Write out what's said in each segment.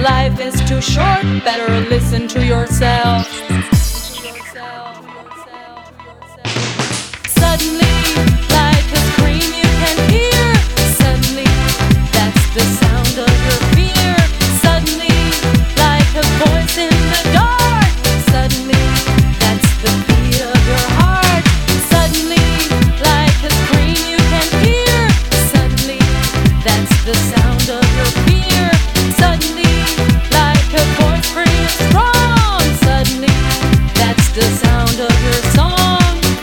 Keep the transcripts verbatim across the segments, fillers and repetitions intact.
Life is too short, better listen to yourself. Suddenly, like a scream you can hear. Suddenly, that's the sound of your fear. Suddenly, like a voice in the dark. Suddenly, that's the beat of your heart. Suddenly, like a scream you can hear. Suddenly, that's the sound of your fear. Suddenly, like a voice free and strong. Suddenly, that's the sound of your song.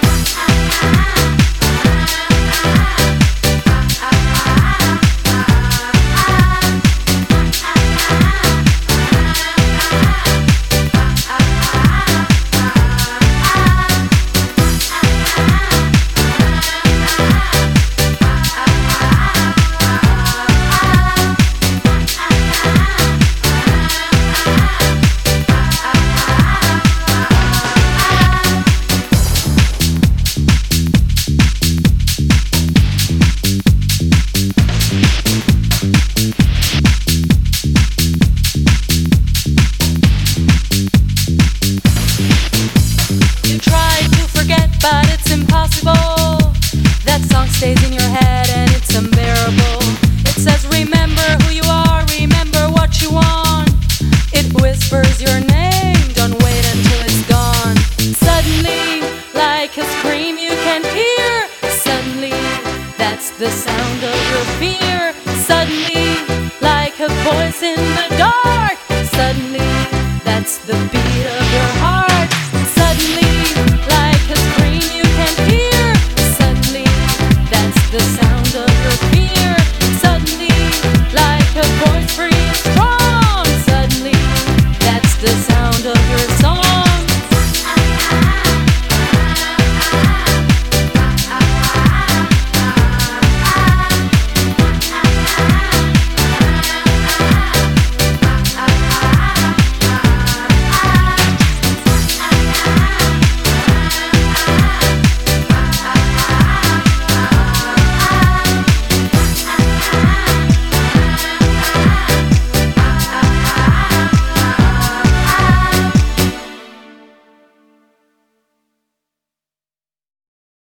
But it's impossible. That song stays in your head and it's unbearable. It says remember who you are, remember what you want. It whispers your name, don't wait until it's gone. Suddenly, like a scream you can hear. Suddenly, that's the sound of your fear. Suddenly, like a voice in the dark. Suddenly, that's the beat of